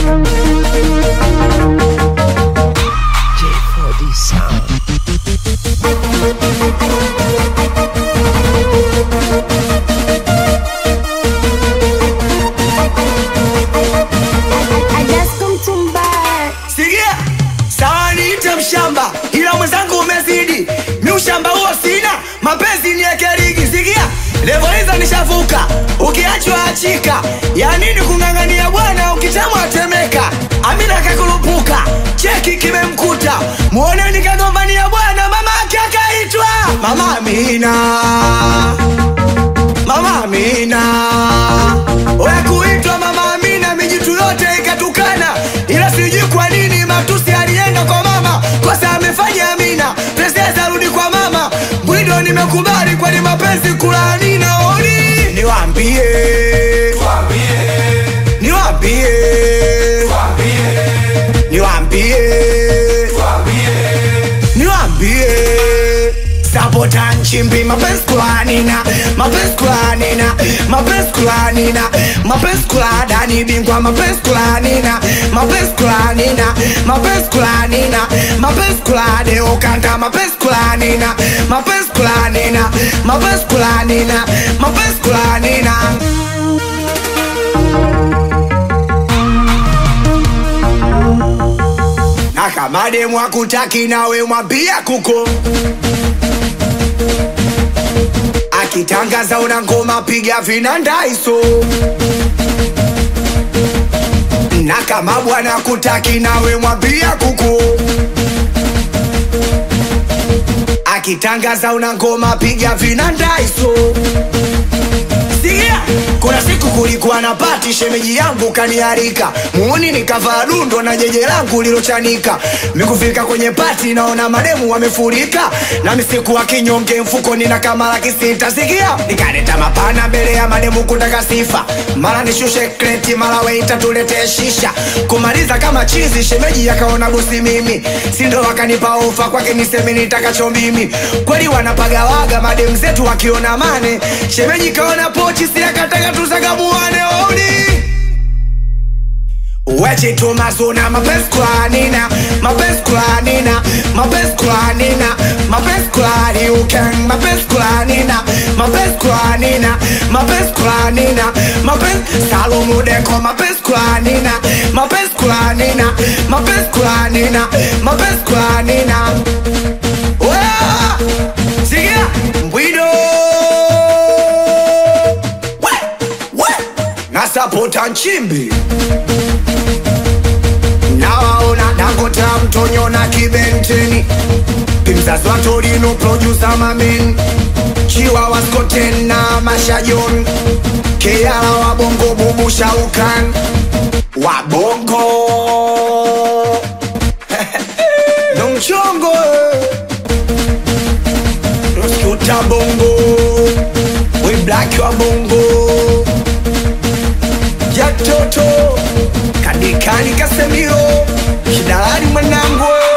J4D sound. Sikia, sawa niite mshamba, ila mwenzangu umezidi. Mi ushamba huo sina, mapenzi ni ekerigi. Sikia, levo hizo nishavuka, ukiachwa achika. Ya nini kung'ang'ania bwana, ukitamwa atemeka. Amina kakulupuka, cheki kimemkuta. Muone nikagombania bwana, mama ake akaitwa Mama Amina. Mama Amina, oya kuitwa Mama Amina, mijitu yote ikatukana. Ila sijui kwa nini matusi alienda kwa mama. Kosa amefanya Amina, princess rudi kwa mama. Mwindo nimekubali, kwani mapenzi kulani na oni. Niwaambie, niwaambie, niwaambie, niwaambie. Sapota nchimbi, mapenzi kulanina, mapenzi kulanina, mapenzi kulanina, mapenzi kuladani bingwa, mapenzi kulanina, mapenzi kulanina, mapenzi kulanina, mapenzi kulade okanta, mapenzi kulanina, mapenzi kulanina, mapenzi kulanina, mapenzi kulanina. Na kama demu hakutaki nawe mwambia kuko. Akitangaza una ngoma piga vinandaiso. Na kama bwana kutaki nawe mwambia kuku. Akitangaza una ngoma piga vinandaiso. Sikia, kuna siku kulikuwa na pati, shemeji yangu kaniarika. Muuni nikavaa dundo na jeje langu lilochanika. Mikufika kwenye pati naona mademu wamefurika. Na misiku wa kinyonge mfuko nina kama laki sita. Sikia, nikaleta mapana mbele ya mademu kutaka sifa. Mara nishushe kreti, mara weita tulete shisha. Kumaliza kama chizi, shemeji yakaona bosi mimi. Sindo wakanipa ofa kwake niseme nitakacho mimi. Kweli wanapagawaga mademu zetu wakiona mane. Shemeji kaona pochi siya kataka tuzagamuane oni. Wechi tumazuna mapenzi kulanina, mapenzi kulanina, mapenzi kulanina, mapenzi kulani ukeng, mapenzi kulanina, mapenzi kulanina, mapenzi kulanina, mapenzi Salumu Deko, mapenzi kulanina, mapenzi kulanina, mapenzi kulanina, mapenzi kulanina. Oya, sikia, Mbwido na sapota nchimbi. Nawaona Dangote Mtonyo na Kibenteni. Pimzazi wa Torino producer Mamen. Chiwa wa Skoten na Mashajon. Keyala wa Bongo Bubu Shaukan. Wa Bongo Nongchongo Noskuta Bongo. We black wa Bongo. Jatoto Kadikani Kasemiro Kidalani mwanangu.